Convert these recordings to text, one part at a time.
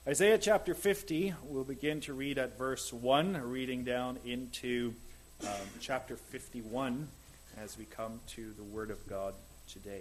Isaiah chapter 50, we'll begin to read at verse 1, reading down into chapter 51 as we come to the Word of God today.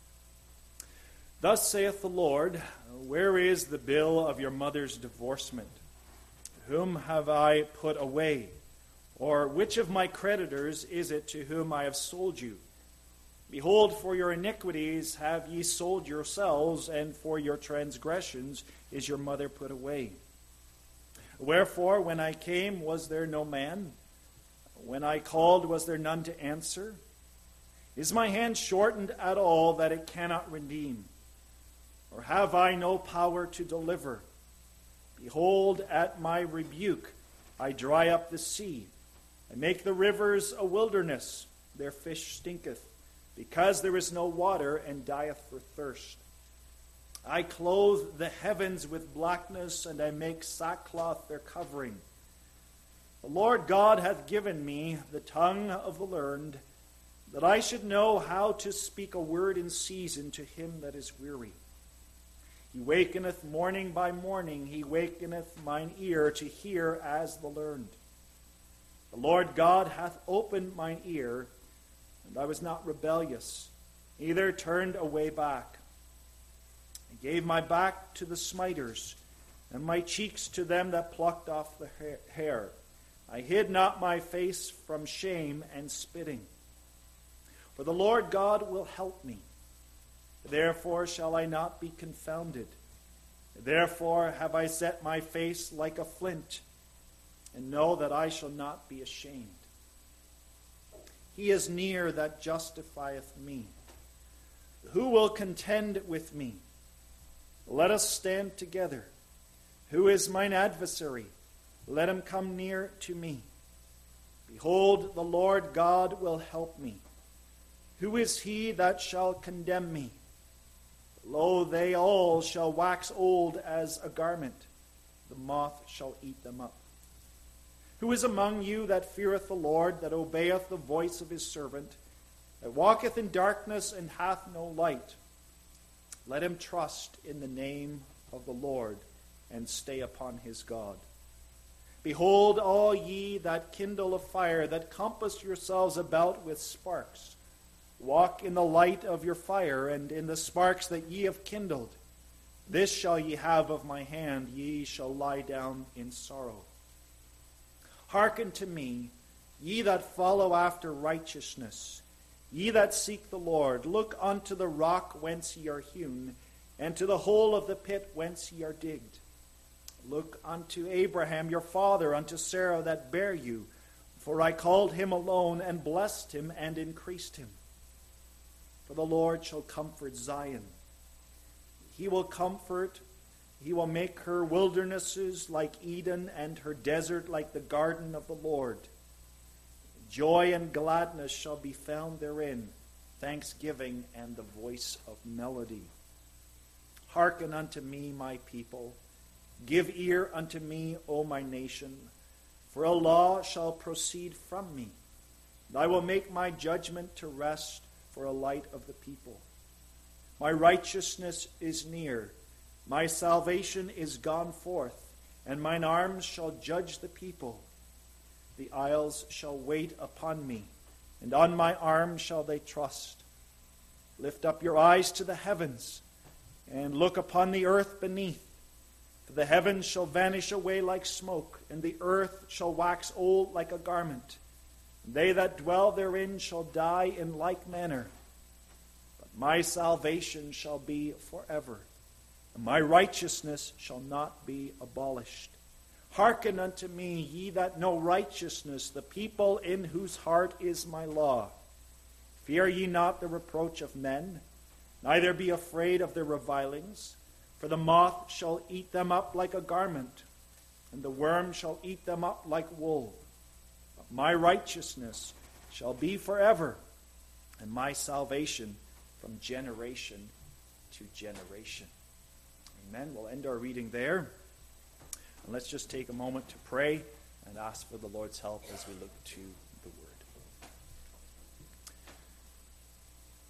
Thus saith the Lord, where is the bill of your mother's divorcement? Whom have I put away? Or which of my creditors is it to whom I have sold you? Behold, for your iniquities have ye sold yourselves, and for your transgressions is your mother put away. Wherefore, when I came, was there no man? When I called, was there none to answer? Is my hand shortened at all that it cannot redeem? Or have I no power to deliver? Behold, at my rebuke I dry up the sea. I make the rivers a wilderness. Their fish stinketh, because there is no water, and dieth for thirst. I clothe the heavens with blackness, and I make sackcloth their covering. The Lord God hath given me the tongue of the learned, that I should know how to speak a word in season to him that is weary. He wakeneth morning by morning, he wakeneth mine ear to hear as the learned. The Lord God hath opened mine ear, and I was not rebellious, neither turned away back. I gave my back to the smiters, and my cheeks to them that plucked off the hair. I hid not my face from shame and spitting. For the Lord God will help me. Therefore shall I not be confounded. Therefore have I set my face like a flint, and know that I shall not be ashamed. He is near that justifieth me. Who will contend with me? Let us stand together. Who is mine adversary? Let him come near to me. Behold, the Lord God will help me. Who is he that shall condemn me? Lo, they all shall wax old as a garment. The moth shall eat them up. Who is among you that feareth the Lord, that obeyeth the voice of his servant, that walketh in darkness and hath no light? Let him trust in the name of the Lord, and stay upon his God. Behold, all ye that kindle a fire, that compass yourselves about with sparks, walk in the light of your fire, and in the sparks that ye have kindled. This shall ye have of my hand, ye shall lie down in sorrow. Hearken to me, ye that follow after righteousness, ye that seek the Lord. Look unto the rock whence ye are hewn, and to the hole of the pit whence ye are digged. Look unto Abraham your father, unto Sarah that bare you. For I called him alone, and blessed him, and increased him. For the Lord shall comfort Zion. He will make her wildernesses like Eden, and her desert like the garden of the Lord. Joy and gladness shall be found therein, thanksgiving and the voice of melody. Hearken unto me, my people. Give ear unto me, O my nation. For a law shall proceed from me, and I will make my judgment to rest for a light of the people. My righteousness is near. My salvation is gone forth, and mine arms shall judge the people. The isles shall wait upon me, and on my arm shall they trust. Lift up your eyes to the heavens, and look upon the earth beneath. For the heavens shall vanish away like smoke, and the earth shall wax old like a garment. And they that dwell therein shall die in like manner. But my salvation shall be forever, and my righteousness shall not be abolished. Hearken unto me, ye that know righteousness, the people in whose heart is my law. Fear ye not the reproach of men, neither be afraid of their revilings. For the moth shall eat them up like a garment, and the worm shall eat them up like wool. But my righteousness shall be forever, and my salvation from generation to generation. Amen. We'll end our reading there. And let's just take a moment to pray and ask for the Lord's help as we look to the Word. Our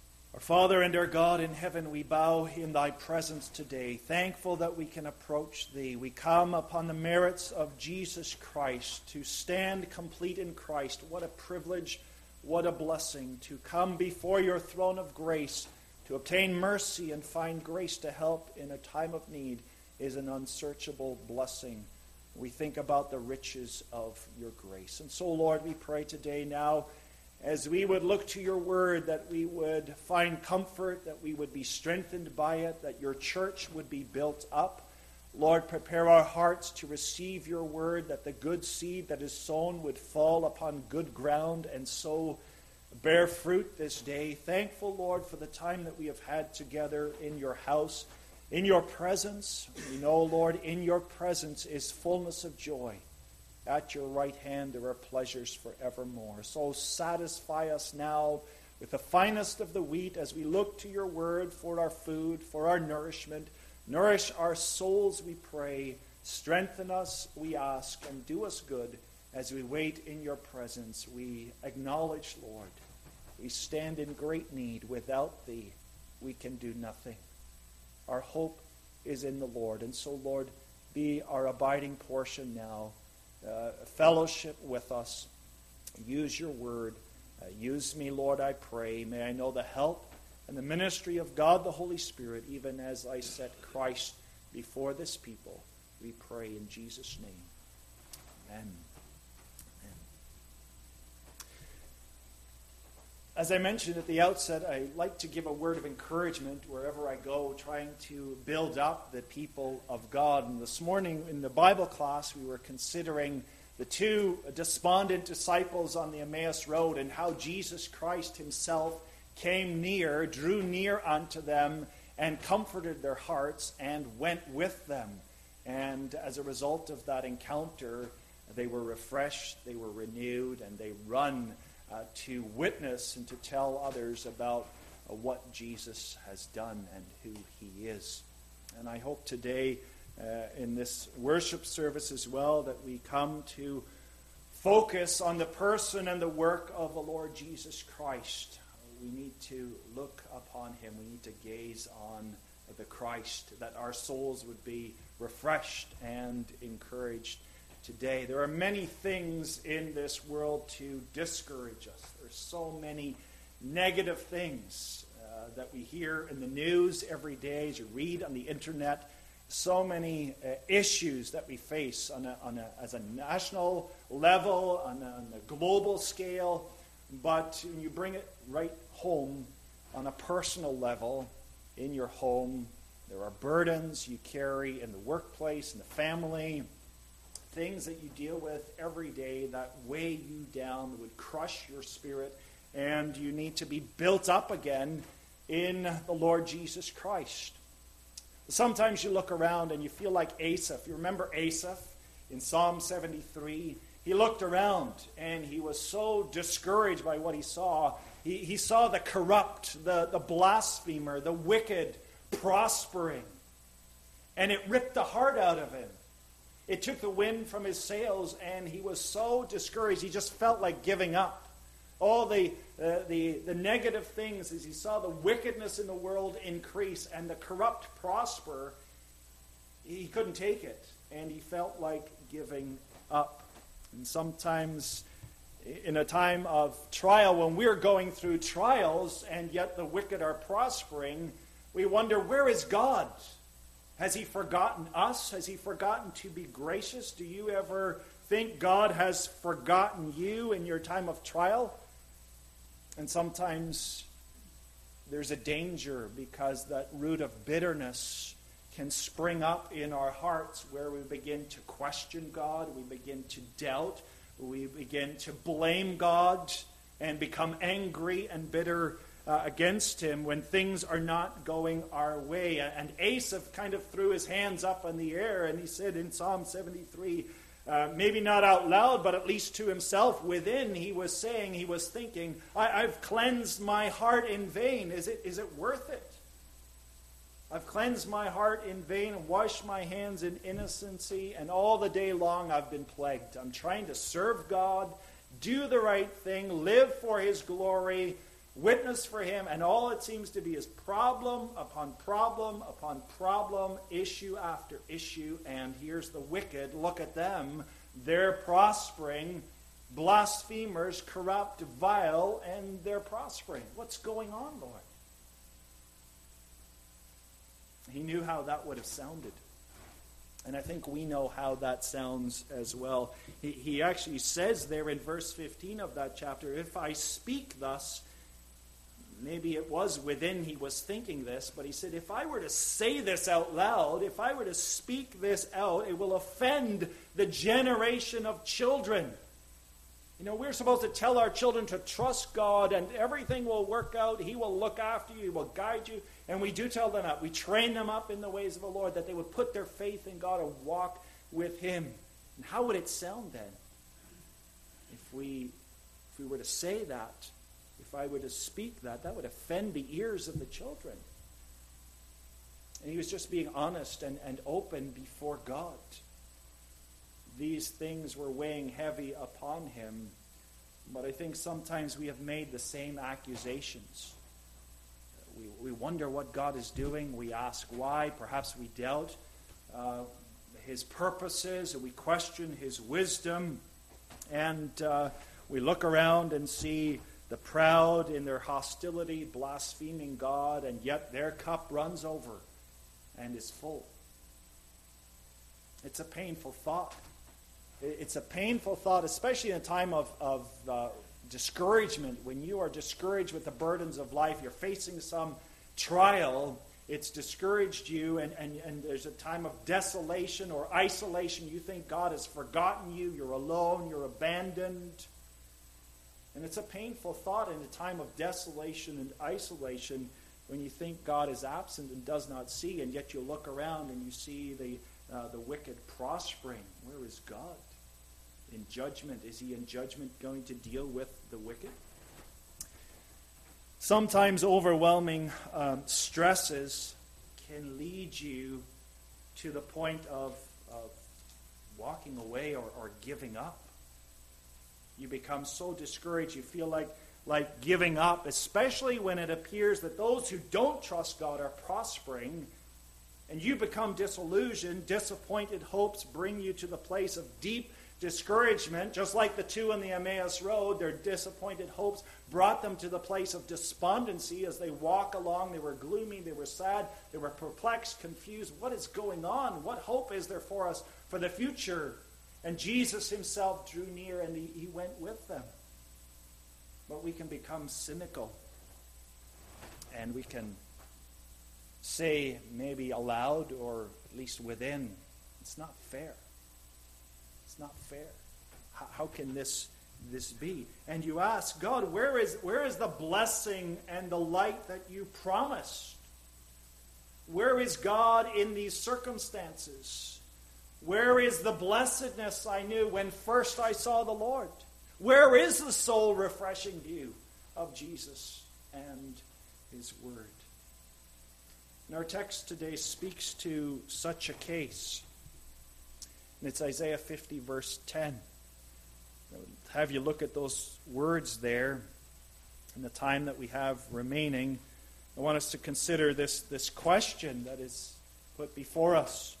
Father and our God in heaven, we bow in thy presence today, thankful that we can approach thee. We come upon the merits of Jesus Christ, to stand complete in Christ. What a privilege, what a blessing, to come before your throne of grace, to obtain mercy and find grace to help in a time of need is an unsearchable blessing. We think about the riches of your grace. And so, Lord, we pray today now, as we would look to your word, that we would find comfort, that we would be strengthened by it, that your church would be built up. Lord, prepare our hearts to receive your word, that the good seed that is sown would fall upon good ground and so bear fruit this day. Thankful, Lord, for the time that we have had together in your house, in your presence. We know, Lord, in your presence is fullness of joy. At your right hand there are pleasures forevermore. So satisfy us now with the finest of the wheat as we look to your word for our food, for our nourishment. Nourish our souls, we pray. Strengthen us, we ask, and do us good as we wait in your presence. We acknowledge, Lord, we stand in great need. Without thee, we can do nothing. Our hope is in the Lord. And so, Lord, be our abiding portion now. Fellowship with us. Use your word. Use me, Lord, I pray. May I know the help and the ministry of God the Holy Spirit, even as I set Christ before this people. We pray in Jesus' name. Amen. Amen. As I mentioned at the outset, I like to give a word of encouragement wherever I go, trying to build up the people of God. And this morning in the Bible class, we were considering the two despondent disciples on the Emmaus Road and how Jesus Christ himself came near, drew near unto them, and comforted their hearts and went with them. And as a result of that encounter, they were refreshed, they were renewed, and they run to witness and to tell others about what Jesus has done and who he is. And I hope today in this worship service as well that we come to focus on the person and the work of the Lord Jesus Christ. We need to look upon him. We need to gaze on the Christ, that our souls would be refreshed and encouraged today. There are many things in this world to discourage us. There's so many negative things that we hear in the news every day, as you read on the internet. So many issues that we face as a national level, on a global scale. But when you bring it right home on a personal level, in your home, there are burdens you carry in the workplace, in the family, things that you deal with every day that weigh you down, that would crush your spirit, and you need to be built up again in the Lord Jesus Christ. Sometimes you look around and you feel like Asaph. You remember Asaph in Psalm 73? He looked around and he was so discouraged by what he saw. He saw the corrupt, the blasphemer, the wicked prospering. And it ripped the heart out of him. It took the wind from his sails, and he was so discouraged, he just felt like giving up. All the negative things, as he saw the wickedness in the world increase and the corrupt prosper, he couldn't take it, and he felt like giving up. And sometimes in a time of trial, when we're going through trials and yet the wicked are prospering, we wonder, where is God? Has he forgotten us? Has he forgotten to be gracious? Do you ever think God has forgotten you in your time of trial? And sometimes there's a danger, because that root of bitterness can spring up in our hearts, where we begin to question God, we begin to doubt, we begin to blame God and become angry and bitter against him when things are not going our way. And Asaph kind of threw his hands up in the air, and he said in Psalm 73, maybe not out loud, but at least to himself within, he was saying, he was thinking, I've cleansed my heart in vain. Is it worth it? I've cleansed my heart in vain and washed my hands in innocency, and all the day long I've been plagued. I'm trying to serve God, do the right thing, live for his glory, witness for him, and all it seems to be is problem upon problem upon problem, issue after issue. And here's the wicked. Look at them. They're prospering. Blasphemers, corrupt, vile, and they're prospering. What's going on, Lord? He knew how that would have sounded. And I think we know how that sounds as well. He actually says there in verse 15 of that chapter, if I speak thus, maybe it was within he was thinking this, but he said, if I were to say this out loud, if I were to speak this out, it will offend the generation of children. You know, we're supposed to tell our children to trust God and everything will work out. He will look after you. He will guide you. And we do tell them that. We train them up in the ways of the Lord, that they would put their faith in God and walk with Him. And how would it sound then? If we were to say that, if I were to speak that, that would offend the ears of the children. And he was just being honest and open before God. These things were weighing heavy upon him. But I think sometimes we have made the same accusations. We wonder what God is doing. We ask why. Perhaps we doubt His purposes, and we question His wisdom. And we look around and see the proud in their hostility, blaspheming God, and yet their cup runs over and is full. It's a painful thought. It's a painful thought, especially in a time of discouragement. When you are discouraged with the burdens of life, you're facing some trial, it's discouraged you, and there's a time of desolation or isolation. You think God has forgotten you, you're alone, you're abandoned. And it's a painful thought in a time of desolation and isolation when you think God is absent and does not see, and yet you look around and you see the wicked prospering. Where is God? In judgment. Is He in judgment going to deal with the wicked? Sometimes overwhelming stresses can lead you to the point of walking away or giving up. You become so discouraged, you feel like giving up, especially when it appears that those who don't trust God are prospering, and you become disillusioned. Disappointed hopes bring you to the place of deep discouragement, just like the two on the Emmaus Road. Their disappointed hopes brought them to the place of despondency as they walk along. They were gloomy, they were sad, they were perplexed, confused. What is going on? What hope is there for us for the future? And Jesus Himself drew near and He went with them. But we can become cynical, and we can say, maybe aloud or at least within, it's not fair. It's not fair. How can this be? And you ask, God, where is the blessing and the light that you promised? Where is God in these circumstances? Where is the blessedness I knew when first I saw the Lord? Where is the soul-refreshing view of Jesus and His Word? And our text today speaks to such a case. And it's Isaiah 50, verse 10. I'll have you look at those words there. In the time that we have remaining, I want us to consider this question that is put before us.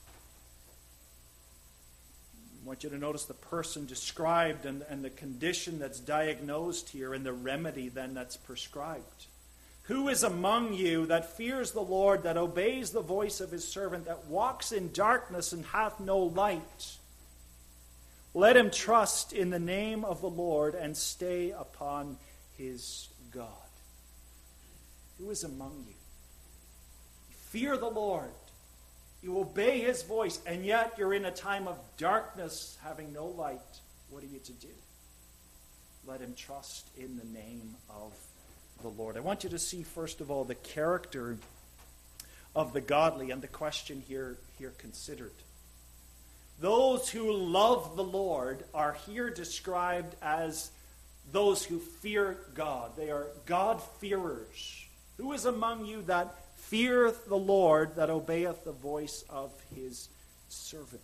I want you to notice the person described and the condition that's diagnosed here and the remedy then that's prescribed. Who is among you that fears the Lord, that obeys the voice of His servant, that walks in darkness and hath no light? Let him trust in the name of the Lord and stay upon his God. Who is among you? You fear the Lord. You obey His voice, and yet you're in a time of darkness, having no light. What are you to do? Let him trust in the name of the Lord. I want you to see, first of all, the character of the godly and the question here considered. Those who love the Lord are here described as those who fear God. They are God-fearers. Who is among you that feareth the Lord, that obeyeth the voice of His servant?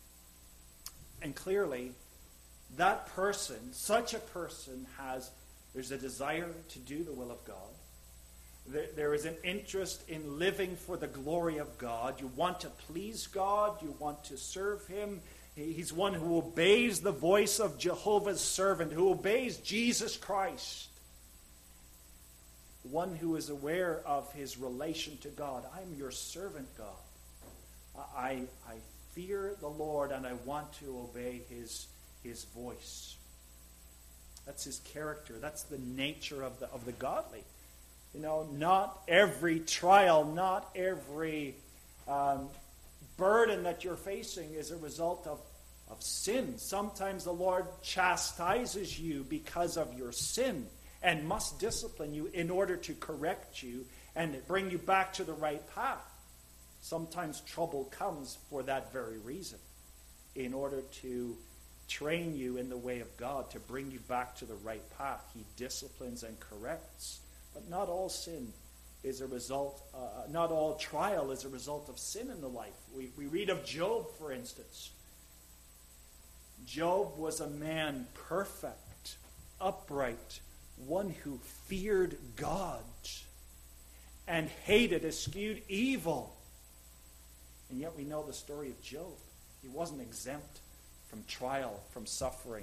And clearly, that person, such a person, has There's a desire to do the will of God. There is an interest in living for the glory of God. You want to please God. You want to serve Him. He's one who obeys the voice of Jehovah's servant, who obeys Jesus Christ. One who is aware of his relation to God. I'm your servant, God. I fear the Lord and I want to obey His voice. That's His character. That's the nature of the godly. You know, not every trial, not every burden that you're facing is a result of sin. Sometimes the Lord chastises you because of your sin and must discipline you in order to correct you and bring you back to the right path. Sometimes trouble comes for that very reason, in order to train you in the way of God, to bring you back to the right path. He disciplines and corrects. But not all sin is a result, not all trial is a result of sin in the life. We read of Job, for instance. Job was a man perfect, upright, one who feared God and hated, eschewed evil. And yet we know the story of Job. He wasn't exempt from trial, from suffering.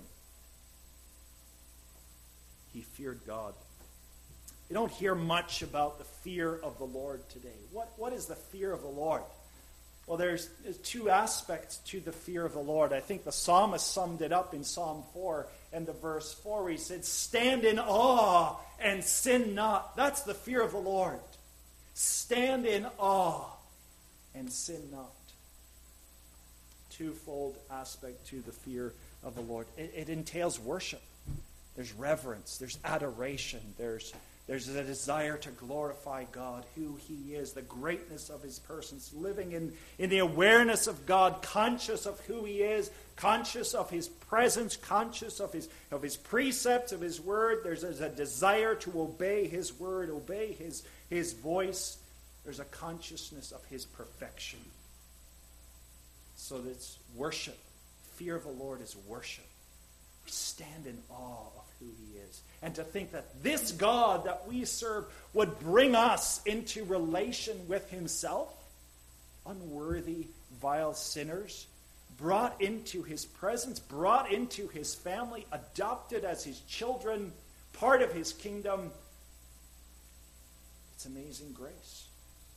He feared God. You don't hear much about the fear of the Lord today. What is the fear of the Lord? Well, there's two aspects to the fear of the Lord. I think the psalmist summed it up in Psalm 4 and the verse 4 where he said, "Stand in awe and sin not." That's the fear of the Lord. Stand in awe and sin not. Twofold aspect to the fear of the Lord. It entails worship. There's reverence. There's adoration. There's a desire to glorify God, who He is, the greatness of His persons, living in the awareness of God, conscious of who He is, conscious of His presence, conscious of His precepts, of His word. There's a desire to obey His word, obey His voice. There's a consciousness of His perfection. So that's worship. Fear of the Lord is worship. We stand in awe of who He is. And to think that this God that we serve would bring us into relation with Himself, unworthy, vile sinners, brought into His presence, brought into His family, adopted as His children, part of His kingdom. It's amazing grace.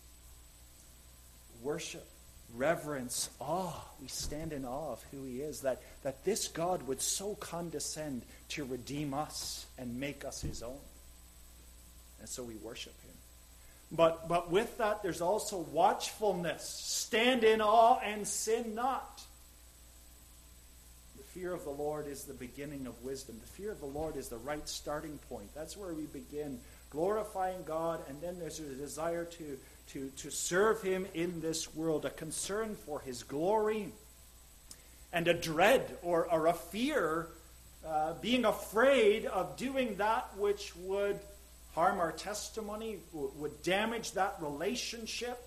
Worship, reverence, awe. We stand in awe of who He is, that this God would so condescend to redeem us and make us His own. And so we worship Him. But with that, there's also watchfulness. Stand in awe and sin not. The fear of the Lord is the beginning of wisdom. The fear of the Lord is the right starting point. That's where we begin glorifying God, and then there's a desire to serve Him in this world, a concern for His glory, and a dread or a fear, being afraid of doing that which would harm our testimony, would damage that relationship,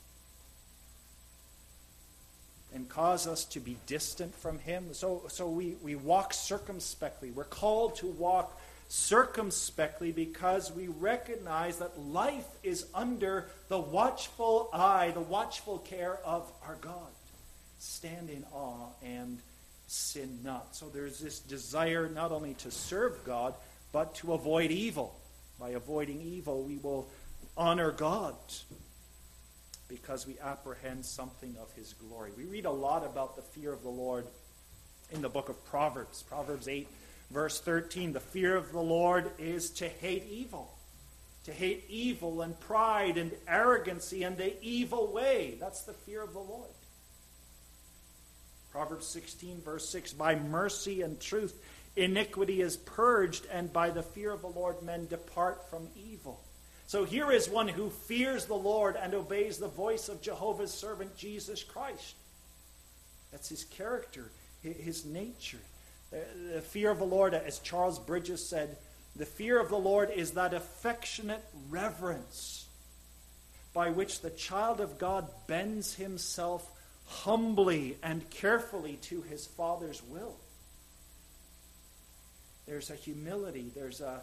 and cause us to be distant from Him. So we walk circumspectly. We're called to walk circumspectly because we recognize that life is under the watchful eye, the watchful care of our God. Stand in awe and sin not. So there's this desire not only to serve God, but to avoid evil. By avoiding evil, we will honor God because we apprehend something of His glory. We read a lot about the fear of the Lord in the book of Proverbs. Proverbs 8, verse 13, the fear of the Lord is to hate evil. To hate evil and pride and arrogancy and the evil way. That's the fear of the Lord. Proverbs 16, verse 6, by mercy and truth iniquity is purged, and by the fear of the Lord men depart from evil. So here is one who fears the Lord and obeys the voice of Jehovah's servant Jesus Christ. That's His character, His nature. The fear of the Lord, as Charles Bridges said, the fear of the Lord is that affectionate reverence by which the child of God bends himself humbly and carefully to his Father's will. There's a humility, there's a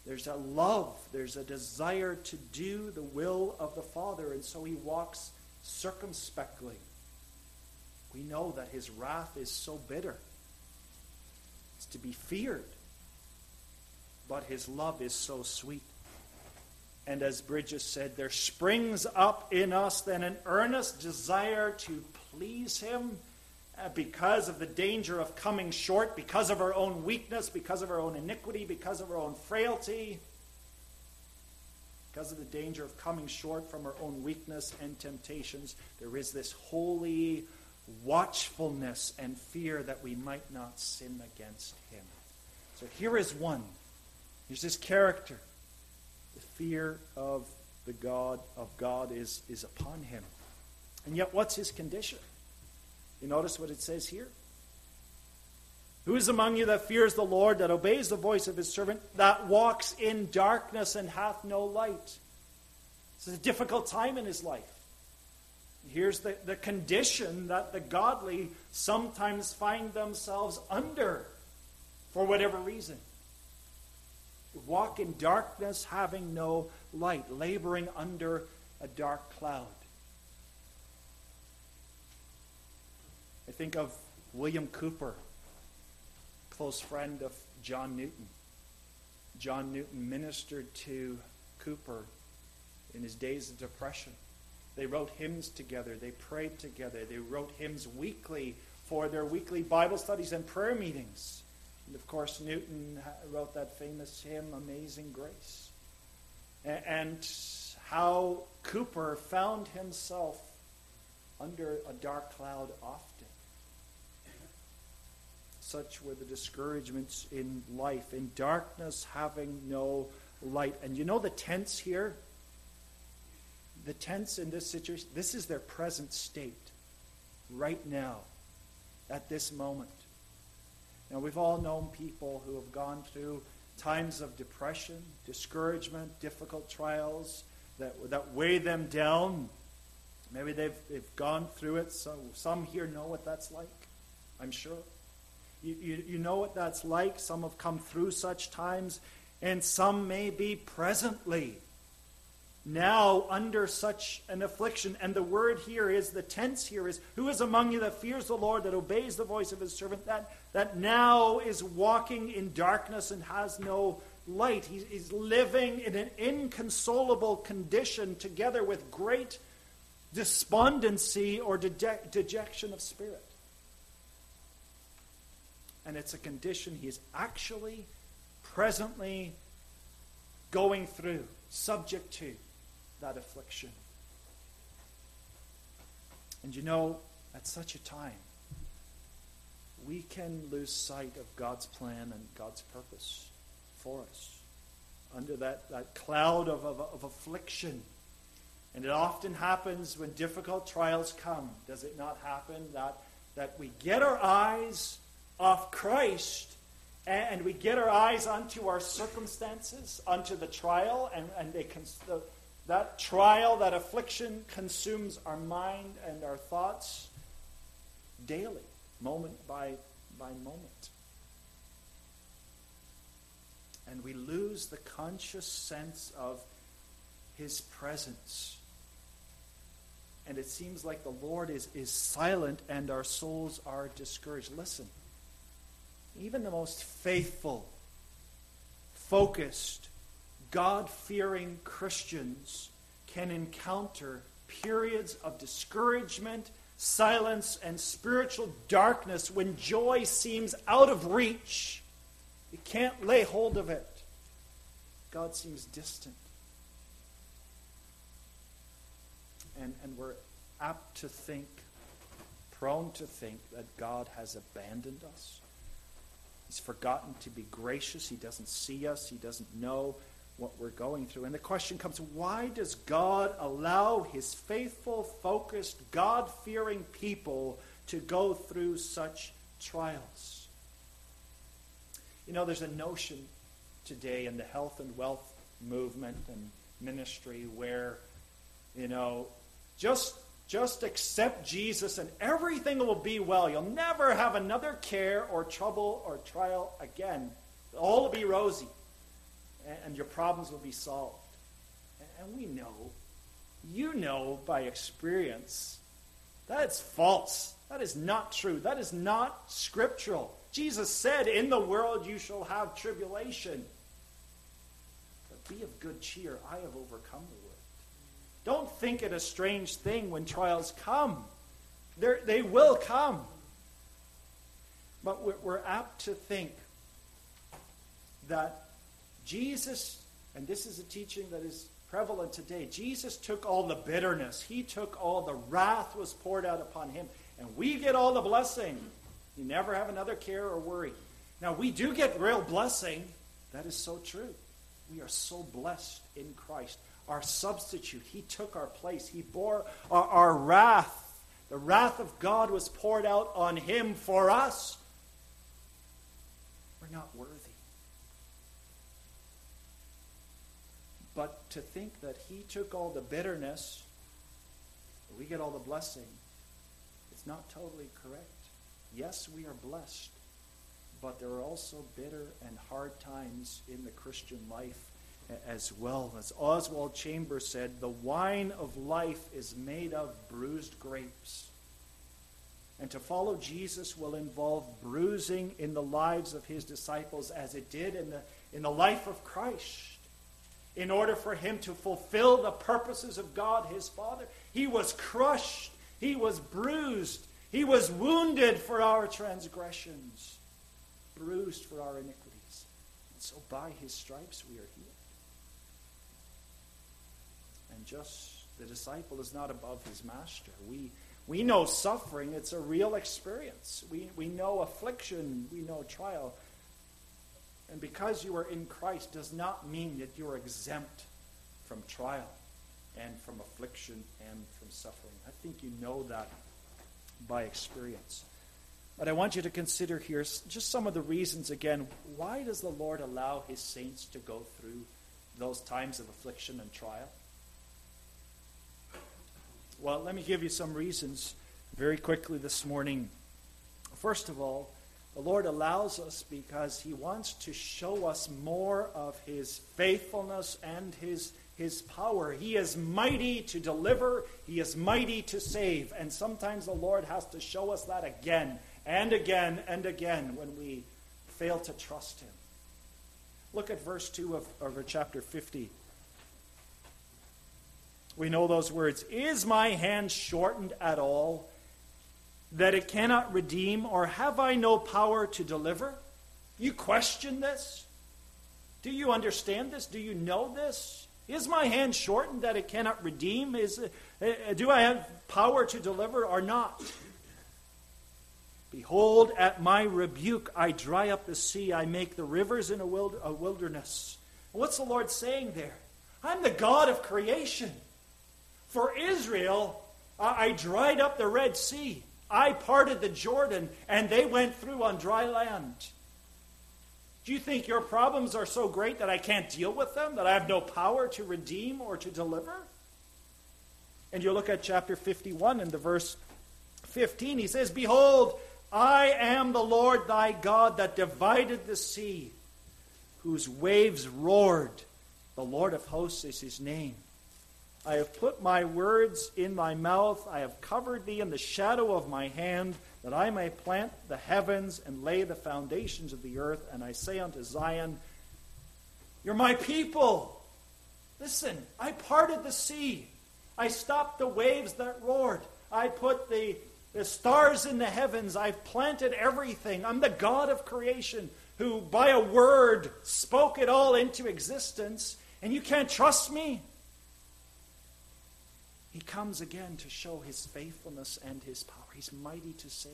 There's a love. There's a desire to do the will of the Father. And so he walks circumspectly. We know that his wrath is so bitter. It's to be feared. But his love is so sweet. And as Bridges said, there springs up in us then an earnest desire to please him because of the danger of coming short, because of our own weakness, because of our own iniquity, because of our own frailty, because of the danger of coming short from our own weakness and temptations. There is this holy watchfulness and fear that we might not sin against him. So here is one. Here's his character. The fear of God is upon him. And yet what's his condition? You notice what it says here? Who is among you that fears the Lord, that obeys the voice of his servant, that walks in darkness and hath no light? This is a difficult time in his life. Here's the condition that the godly sometimes find themselves under for whatever reason. Walk in darkness, having no light, laboring under a dark cloud. I think of William Cowper, close friend of John Newton. John Newton ministered to Cowper in his days of depression. They wrote hymns together. They prayed together. They wrote hymns weekly for their weekly Bible studies and prayer meetings. And of course, Newton wrote that famous hymn, Amazing Grace. And how Cowper found himself under a dark cloud often. Such were the discouragements in life. In darkness, having no light. And you know the tense here? The tense in this situation, this is their present state. Right now. At this moment. Now, we've all known people who have gone through times of depression, discouragement, difficult trials that weigh them down. Maybe they've gone through it. So some here know what that's like, I'm sure. You know what that's like. Some have come through such times, and some may be presently now under such an affliction. And the word here is, the tense here is, who is among you that fears the Lord, that obeys the voice of his servant, that now is walking in darkness and has no light. He's living in an inconsolable condition together with great despondency or dejection of spirit. And it's a condition he is actually, presently going through, subject to that affliction. And you know, at such a time, we can lose sight of God's plan and God's purpose for us under that cloud of affliction. And it often happens when difficult trials come. Does it not happen that we get our eyes off Christ and we get our eyes onto our circumstances, onto the trial, and that trial, that affliction consumes our mind and our thoughts daily, moment by moment. And we lose the conscious sense of his presence. And it seems like the Lord is silent and our souls are discouraged. Listen, even the most faithful, focused, God-fearing Christians can encounter periods of discouragement, silence, and spiritual darkness when joy seems out of reach. You can't lay hold of it. God seems distant. And we're apt to think, prone to think, that God has abandoned us. He's forgotten to be gracious. He doesn't see us. He doesn't know what we're going through. And the question comes, why does God allow his faithful, focused, God-fearing people to go through such trials? You know, there's a notion today in the health and wealth movement and ministry where, you know, just accept Jesus and everything will be well. You'll never have another care or trouble or trial again. All will be rosy. and your problems will be solved. And we know, you know by experience, that's false. That is not true. That is not scriptural. Jesus said, in the world you shall have tribulation. But be of good cheer. I have overcome the world. Don't think it a strange thing when trials come. They will come. But we're apt to think that Jesus, and this is a teaching that is prevalent today, Jesus took all the bitterness. He took all the wrath was poured out upon him. And we get all the blessing. You never have another care or worry. Now, we do get real blessing. That is so true. We are so blessed in Christ. Our substitute, he took our place. He bore our wrath. The wrath of God was poured out on him for us. We're not worthy. But to think that he took all the bitterness, we get all the blessing, it's not totally correct. Yes, we are blessed, but there are also bitter and hard times in the Christian life as well. As Oswald Chambers said, the wine of life is made of bruised grapes. And to follow Jesus will involve bruising in the lives of his disciples as it did in the life of Christ. In order for him to fulfill the purposes of God, his Father, he was crushed, he was bruised, he was wounded for our transgressions, bruised for our iniquities. And so by his stripes we are healed. And just the disciple is not above his master. We know suffering, it's a real experience. We know affliction, we know trial. And because you are in Christ does not mean that you are exempt from trial and from affliction and from suffering. I think you know that by experience. But I want you to consider here just some of the reasons again. Why does the Lord allow his saints to go through those times of affliction and trial? Well, let me give you some reasons very quickly this morning. First of all, the Lord allows us because he wants to show us more of his faithfulness and his power. He is mighty to deliver. He is mighty to save. And sometimes the Lord has to show us that again and again and again when we fail to trust him. Look at verse 2 of chapter 50. We know those words. Is my hand shortened at all, that it cannot redeem, or have I no power to deliver? You question this? Do you understand this? Do you know this? Is my hand shortened that it cannot redeem? Do I have power to deliver or not? Behold, at my rebuke I dry up the sea. I make the rivers in a wilderness. What's the Lord saying there? I'm the God of creation. For Israel, I dried up the Red Sea. I parted the Jordan, and they went through on dry land. Do you think your problems are so great that I can't deal with them, that I have no power to redeem or to deliver? And you look at chapter 51 and the verse 15. He says, Behold, I am the Lord thy God that divided the sea, whose waves roared. The Lord of hosts is his name. I have put my words in thy mouth. I have covered thee in the shadow of my hand, that I may plant the heavens and lay the foundations of the earth. And I say unto Zion, you're my people. Listen, I parted the sea. I stopped the waves that roared. I put the stars in the heavens. I've planted everything. I'm the God of creation who by a word spoke it all into existence. And you can't trust me? He comes again to show his faithfulness and his power. He's mighty to save.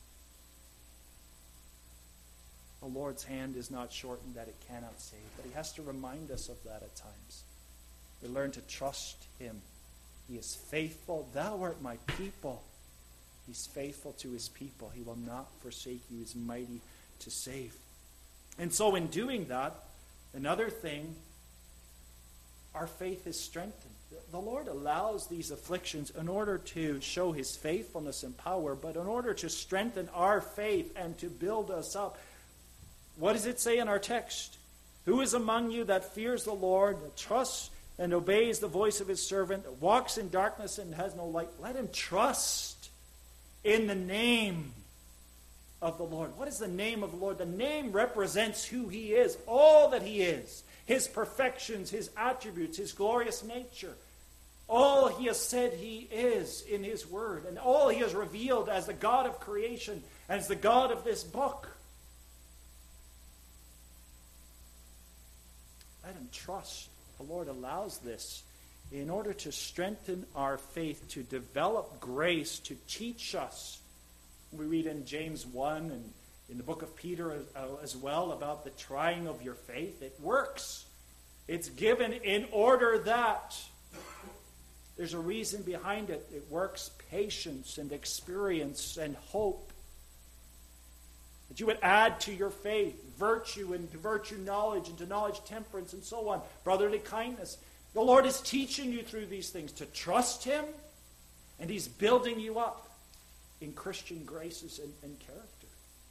The Lord's hand is not shortened that it cannot save, but he has to remind us of that at times. We learn to trust him. He is faithful. Thou art my people. He's faithful to his people. He will not forsake you. He's mighty to save. And so in doing that, another thing, our faith is strengthened. The Lord allows these afflictions in order to show his faithfulness and power, but in order to strengthen our faith and to build us up. What does it say in our text? Who is among you that fears the Lord, that trusts and obeys the voice of his servant, that walks in darkness and has no light? Let him trust in the name of the Lord. What is the name of the Lord? The name represents who he is, all that he is, his perfections, his attributes, his glorious nature. All he has said he is in his word, and all he has revealed as the God of creation, as the God of this book. Let him trust. The Lord allows this in order to strengthen our faith, to develop grace, to teach us. We read in James 1 and in the book of Peter as well about the trying of your faith. It works. It's given in order that. There's a reason behind it. It works patience and experience and hope. That you would add to your faith virtue, and to virtue knowledge, and to knowledge temperance, and so on. Brotherly kindness. The Lord is teaching you through these things to trust him, and he's building you up in Christian graces and character.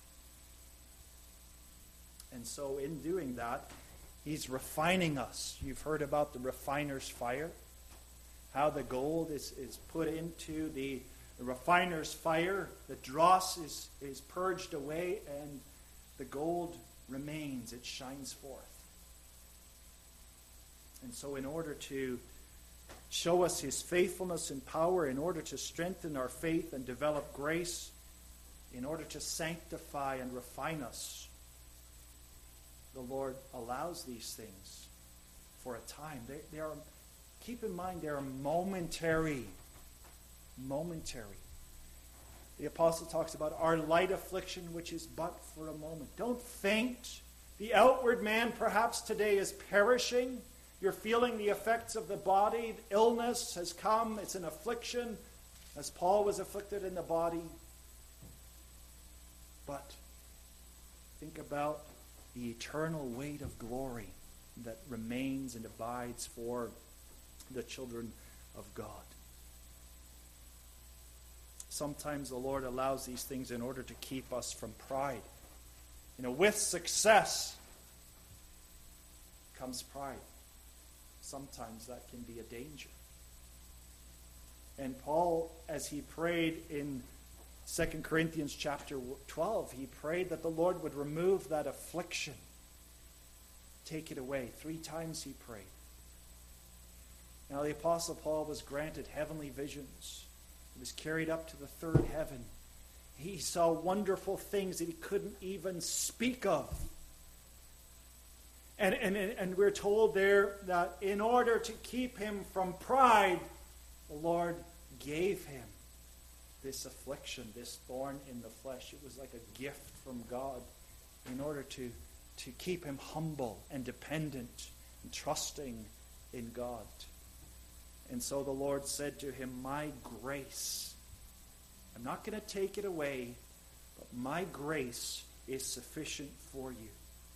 And so in doing that, he's refining us. You've heard about the refiner's fire, how the gold is put into the refiner's fire. The dross is purged away, and the gold remains. It shines forth. And so in order to show us his faithfulness and power, in order to strengthen our faith and develop grace, in order to sanctify and refine us, the Lord allows these things for a time. They are, keep in mind, they are momentary. Momentary. The apostle talks about our light affliction, which is but for a moment. Don't faint. The outward man perhaps today is perishing. You're feeling the effects of the body. Illness has come. It's an affliction, as Paul was afflicted in the body. But think about the eternal weight of glory that remains and abides for the children of God. Sometimes the Lord allows these things in order to keep us from pride. With success comes pride. Sometimes that can be a danger. And Paul, as he prayed in 2 Corinthians chapter 12, he prayed that the Lord would remove that affliction. Take it away. 3 times he prayed. Now the Apostle Paul was granted heavenly visions. He was carried up to the 3rd heaven. He saw wonderful things that he couldn't even speak of. And we're told there that in order to keep him from pride, the Lord gave him this affliction, this thorn in the flesh. It was like a gift from God in order to keep him humble and dependent and trusting in God. And so the Lord said to him, my grace, I'm not going to take it away, but my grace is sufficient for you.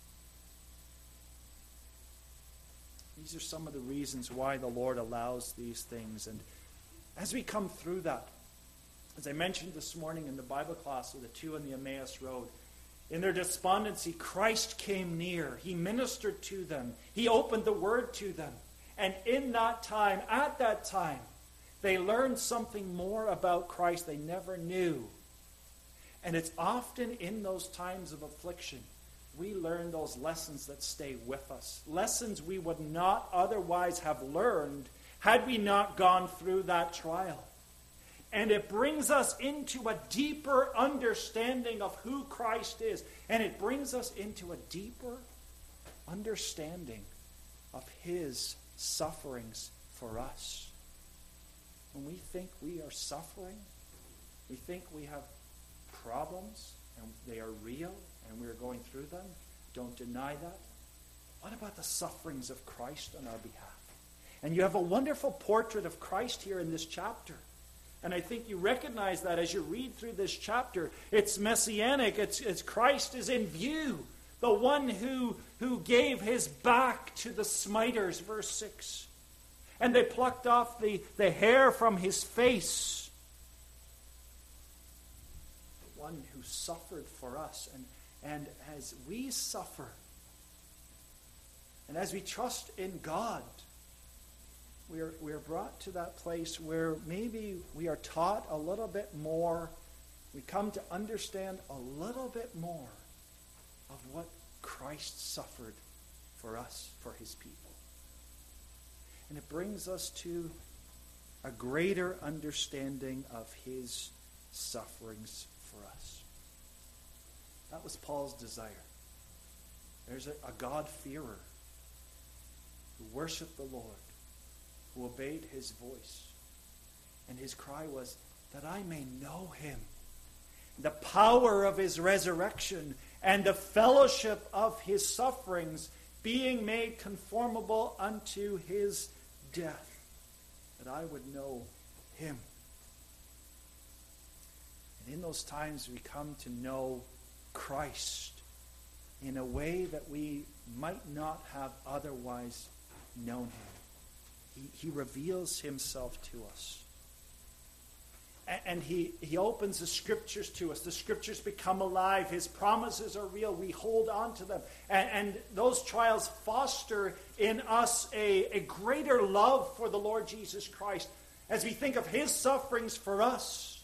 These are some of the reasons why the Lord allows these things. And as we come through that, as I mentioned this morning in the Bible class with the 2 on the Emmaus Road, in their despondency, Christ came near. He ministered to them. He opened the Word to them. And in that time, at that time, they learned something more about Christ they never knew. And it's often in those times of affliction we learn those lessons that stay with us. Lessons we would not otherwise have learned had we not gone through that trial. And it brings us into a deeper understanding of who Christ is. And it brings us into a deeper understanding of his sufferings for us. When we think we are suffering, we think we have problems, and they are real, and we are going through them. Don't deny that. What about the sufferings of Christ on our behalf? And you have a wonderful portrait of Christ here in this chapter. And I think you recognize that as you read through this chapter. It's messianic. It's Christ is in view. The one who gave his back to the smiters, verse 6. And they plucked off the hair from his face. The one who suffered for us. And as we suffer, And as we trust in God, we are brought to that place where maybe we are taught a little bit more. We come to understand a little bit more of what Christ suffered for us, for his people. And it brings us to a greater understanding of his sufferings for us. That was Paul's desire. There's a God-fearer who worshiped the Lord, who obeyed his voice. And his cry was, that I may know him, the power of his resurrection, and the fellowship of his sufferings, being made conformable unto his death, that I would know him. And in those times we come to know Christ in a way that we might not have otherwise known him. He reveals himself to us. And he opens the Scriptures to us. The Scriptures become alive. His promises are real. We hold on to them. And those trials foster in us a greater love for the Lord Jesus Christ as we think of his sufferings for us.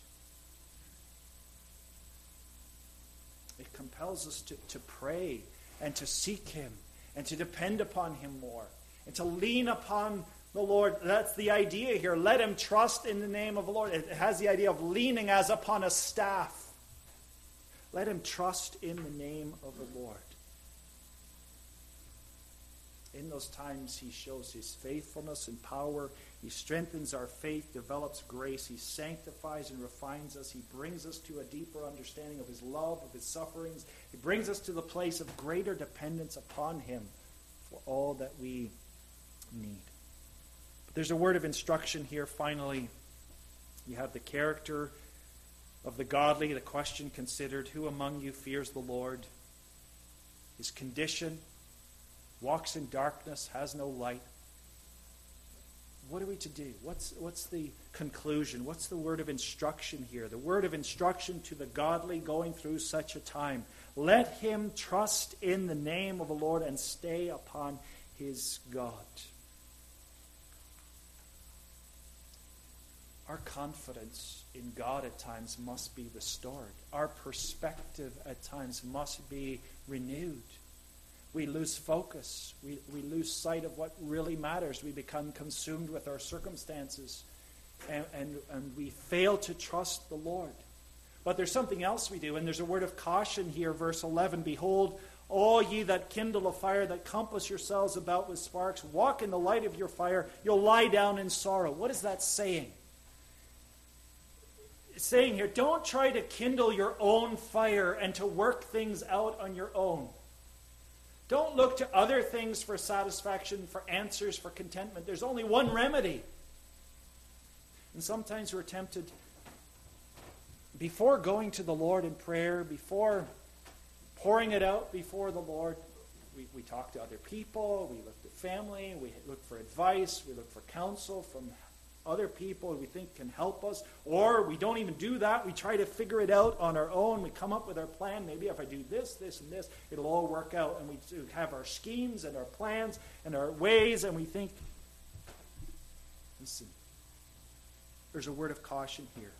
It compels us to pray and to seek him and to depend upon him more and to lean upon the Lord. That's the idea here. Let him trust in the name of the Lord. It has the idea of leaning as upon a staff. Let him trust in the name of the Lord. In those times, he shows his faithfulness and power. He strengthens our faith, develops grace. He sanctifies and refines us. He brings us to a deeper understanding of his love, of his sufferings. He brings us to the place of greater dependence upon him for all that we need. But there's a word of instruction here, finally. You have the character of the godly, the question considered, who among you fears the Lord? His condition, walks in darkness, has no light. What are we to do? What's the conclusion? What's the word of instruction here? The word of instruction to the godly going through such a time. Let him trust in the name of the Lord and stay upon his God. Our confidence in God at times must be restored. Our perspective at times must be renewed. We lose focus. We lose sight of what really matters. We become consumed with our circumstances. And we fail to trust the Lord. But there's something else we do. And there's a word of caution here, verse 11. Behold, all ye that kindle a fire, that compass yourselves about with sparks, walk in the light of your fire. You'll lie down in sorrow. What is that saying? It's saying here, don't try to kindle your own fire and to work things out on your own. Don't look to other things for satisfaction, for answers, for contentment. There's only one remedy. And sometimes we're tempted, before going to the Lord in prayer, before pouring it out before the Lord, we talk to other people, we look to family, we look for advice, we look for counsel from other people we think can help us, or we don't even do that. We try to figure it out on our own. We come up with our plan. Maybe if I do this, this, and this, it'll all work out. And we have our schemes and our plans and our ways, and we think, listen, there's a word of caution here.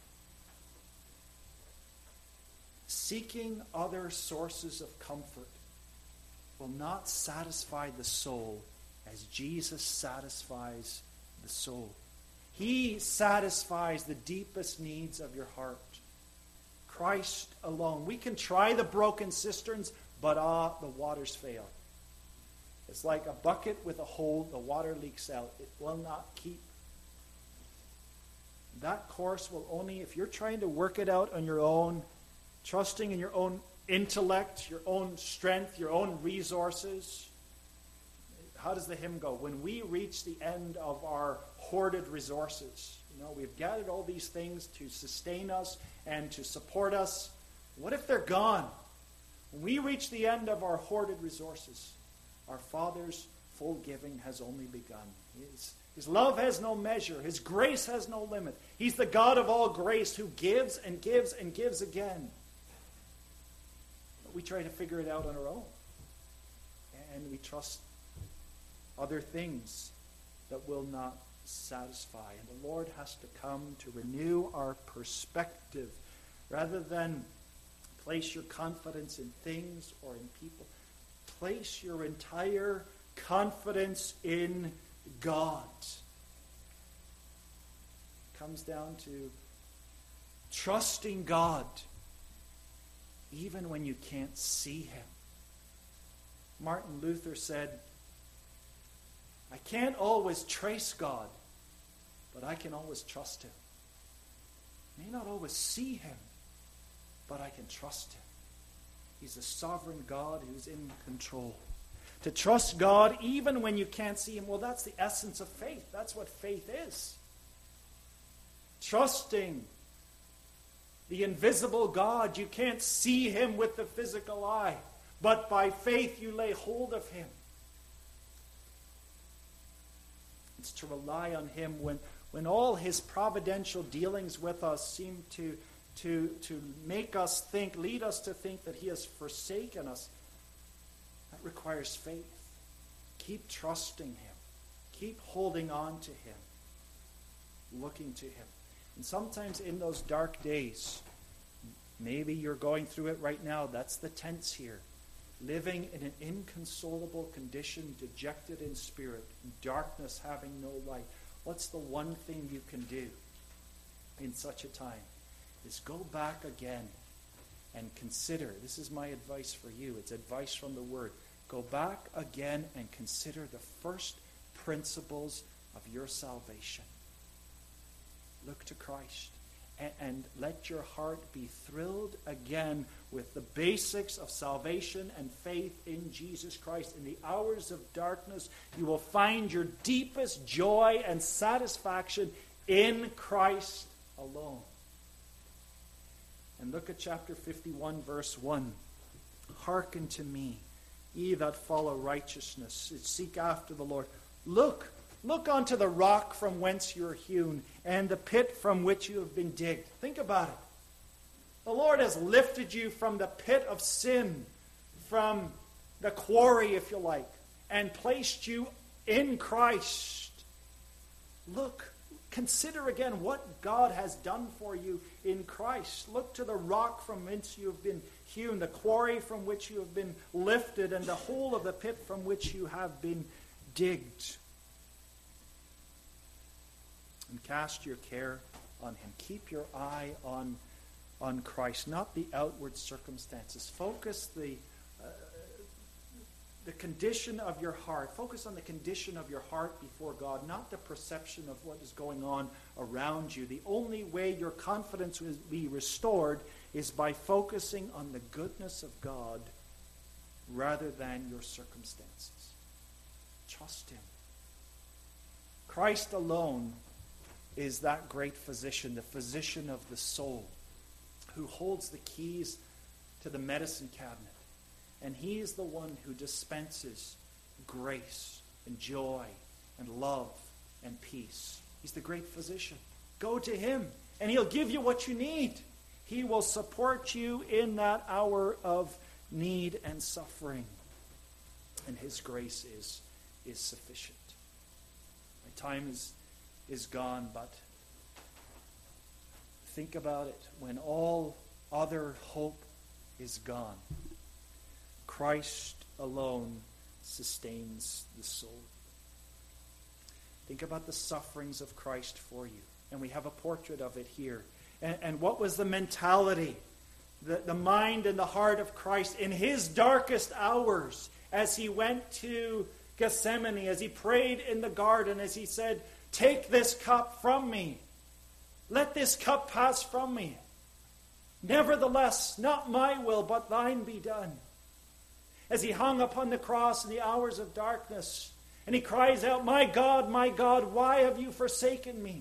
Seeking other sources of comfort will not satisfy the soul as Jesus satisfies the soul. He satisfies the deepest needs of your heart. Christ alone. We can try the broken cisterns, but the waters fail. It's like a bucket with a hole, the water leaks out. It will not keep. That course will only, if you're trying to work it out on your own, trusting in your own intellect, your own strength, your own resources. How does the hymn go? When we reach the end of our hoarded resources, we've gathered all these things to sustain us and to support us. What if they're gone? When we reach the end of our hoarded resources, our Father's full giving has only begun. His love has no measure. His grace has no limit. He's the God of all grace who gives and gives and gives again. But we try to figure it out on our own. And we trust other things that will not satisfy. And the Lord has to come to renew our perspective. Rather than place your confidence in things or in people, place your entire confidence in God. It comes down to trusting God even when you can't see Him. Martin Luther said, I can't always trace God, but I can always trust Him. I may not always see Him, but I can trust Him. He's a sovereign God who's in control. To trust God even when you can't see Him, well, that's the essence of faith. That's what faith is. Trusting the invisible God. You can't see Him with the physical eye, but by faith you lay hold of Him. It's to rely on Him when all His providential dealings with us seem to make us think, lead us to think that He has forsaken us. That requires faith. Keep trusting Him. Keep holding on to Him. Looking to Him. And sometimes in those dark days, maybe you're going through it right now, that's the tense here. Living in an inconsolable condition, dejected in spirit, darkness having no light. What's the one thing you can do in such a time? Is go back again and consider. This is my advice for you. It's advice from the Word. Go back again and consider the first principles of your salvation. Look to Christ. And let your heart be thrilled again with the basics of salvation and faith in Jesus Christ. In the hours of darkness, you will find your deepest joy and satisfaction in Christ alone. And look at chapter 51, verse 1. Hearken to me, ye that follow righteousness, seek after the Lord. Look unto the rock from whence you are hewn, and the pit from which you have been digged. Think about it. The Lord has lifted you from the pit of sin, from the quarry, if you like, and placed you in Christ. Look, consider again what God has done for you in Christ. Look to the rock from whence you have been hewn, the quarry from which you have been lifted, and the hole of the pit from which you have been digged. And cast your care on Him. Keep your eye on Christ, not the outward circumstances. Focus the condition of your heart. Focus on the condition of your heart before God, not the perception of what is going on around you. The only way your confidence will be restored is by focusing on the goodness of God rather than your circumstances. Trust Him. Christ alone is that great physician, the physician of the soul, who holds the keys to the medicine cabinet. And He is the one who dispenses grace and joy and love and peace. He's the great physician. Go to Him, and He'll give you what you need. He will support you in that hour of need and suffering. And His grace is sufficient. My time is gone, but think about it. When all other hope is gone, Christ alone sustains the soul. Think about the sufferings of Christ for you. And we have a portrait of it here. And what was the mentality, the mind and the heart of Christ in His darkest hours as He went to Gethsemane, as He prayed in the garden, as He said, "Take this cup from me. Let this cup pass from me. Nevertheless, not my will, but thine be done." As He hung upon the cross in the hours of darkness, and He cries out, my God, why have you forsaken me?"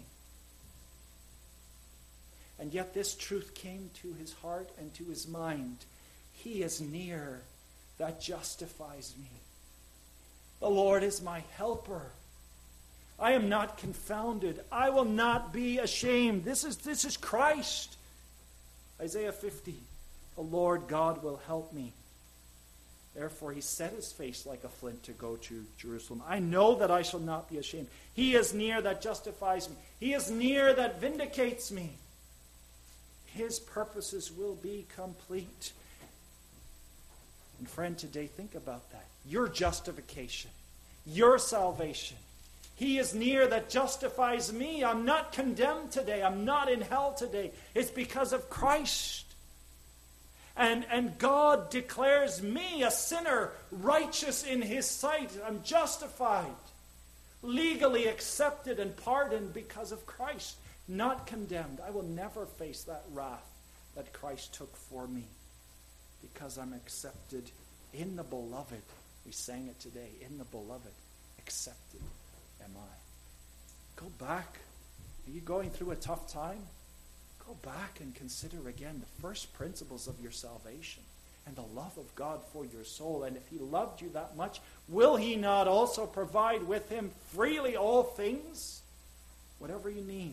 And yet this truth came to His heart and to His mind. He is near that justifies me. The Lord is my helper. I am not confounded. I will not be ashamed. This is Christ. Isaiah 50. The Lord God will help me. Therefore he set his face like a flint to go to Jerusalem. I know that I shall not be ashamed. He is near that justifies me. He is near that vindicates me. His purposes will be complete. And friend, today think about that. Your justification, your salvation. He is near that justifies me. I'm not condemned today. I'm not in hell today. It's because of Christ. And God declares me a sinner, righteous in his sight. I'm justified, legally accepted and pardoned because of Christ, not condemned. I will never face that wrath that Christ took for me because I'm accepted in the beloved. We sang it today, in the beloved, accepted am I. Go back. Are you going through a tough time? Go back and consider again the first principles of your salvation and the love of God for your soul. And if he loved you that much, will he not also provide with him freely all things? Whatever you need.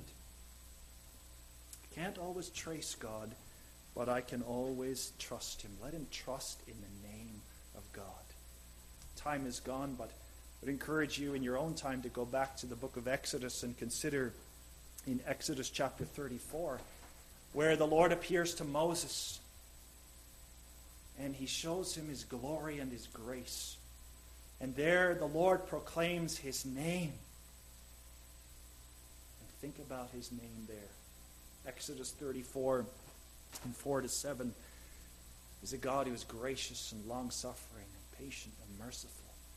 I can't always trace God, but I can always trust him. Let him trust in the name of God. Time is gone, but I would encourage you in your own time to go back to the book of Exodus and consider in Exodus chapter 34, where the Lord appears to Moses and he shows him his glory and his grace. And there the Lord proclaims his name. And think about his name there. Exodus 34 and 4-7 is a God who is gracious and long-suffering and patient and merciful.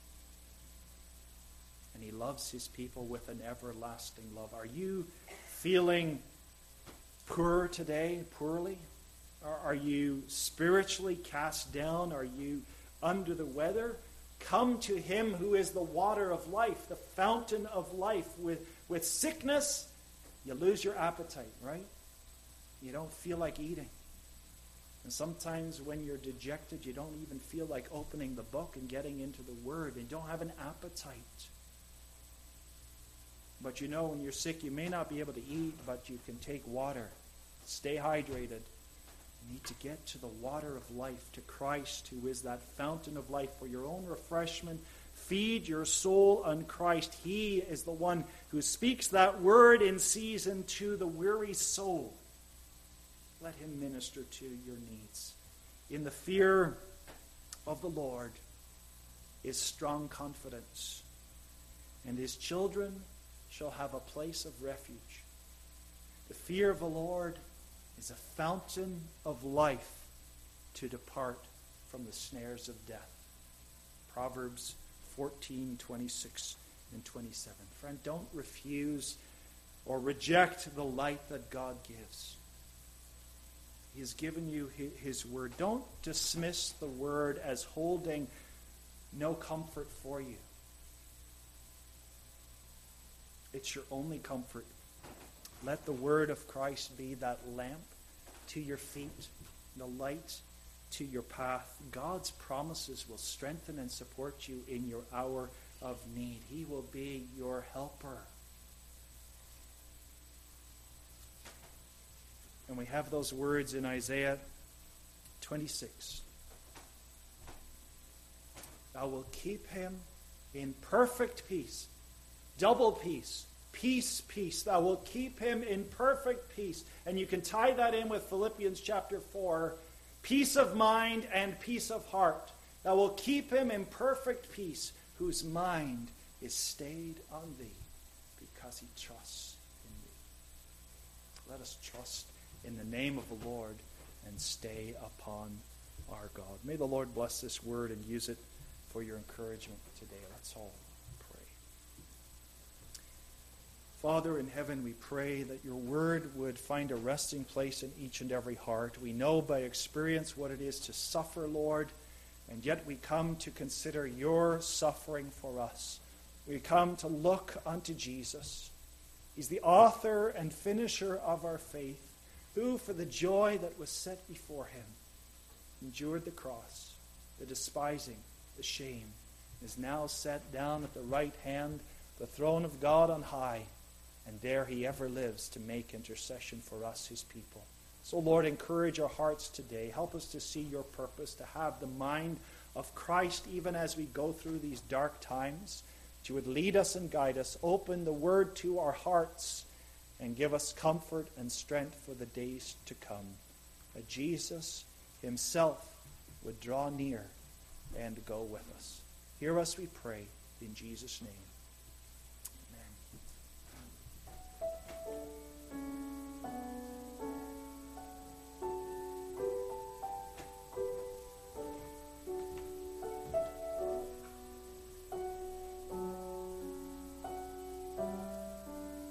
And he loves his people with an everlasting love. Are you feeling poor today, poorly? Are you spiritually cast down? Are you under the weather? Come to him who is the water of life, the fountain of life. With sickness, you lose your appetite, right? You don't feel like eating. And sometimes when you're dejected, you don't even feel like opening the book and getting into the Word. And you don't have an appetite. But you know, when you're sick, you may not be able to eat, but you can take water. Stay hydrated. You need to get to the water of life, to Christ, who is that fountain of life for your own refreshment. Feed your soul on Christ. He is the one who speaks that word in season to the weary soul. Let him minister to your needs. In the fear of the Lord is strong confidence, and his children shall have a place of refuge. The fear of the Lord is a fountain of life to depart from the snares of death. Proverbs 14:26 and 27. Friend, don't refuse or reject the light that God gives. He has given you his word. Don't dismiss the word as holding no comfort for you. It's your only comfort. Let the word of Christ be that lamp to your feet, the light to your path. God's promises will strengthen and support you in your hour of need. He will be your helper. And we have those words in Isaiah 26. Thou wilt keep him in perfect peace. Double peace. Peace, peace. Thou wilt keep him in perfect peace. And you can tie that in with Philippians chapter 4. Peace of mind and peace of heart. Thou wilt keep him in perfect peace, whose mind is stayed on thee, because he trusts in thee. Let us trust in the name of the Lord and stay upon our God. May the Lord bless this word and use it for your encouragement today. Let's all pray. Father in heaven, we pray that your word would find a resting place in each and every heart. We know by experience what it is to suffer, Lord, and yet we come to consider your suffering for us. We come to look unto Jesus. He's the author and finisher of our faith, who, for the joy that was set before him, endured the cross, the despising, the shame, is now set down at the right hand, the throne of God on high, and there he ever lives to make intercession for us, his people. So, Lord, encourage our hearts today. Help us to see your purpose, to have the mind of Christ even as we go through these dark times, that you would lead us and guide us, open the word to our hearts, and give us comfort and strength for the days to come. That Jesus himself would draw near and go with us. Hear us, we pray, in Jesus' name.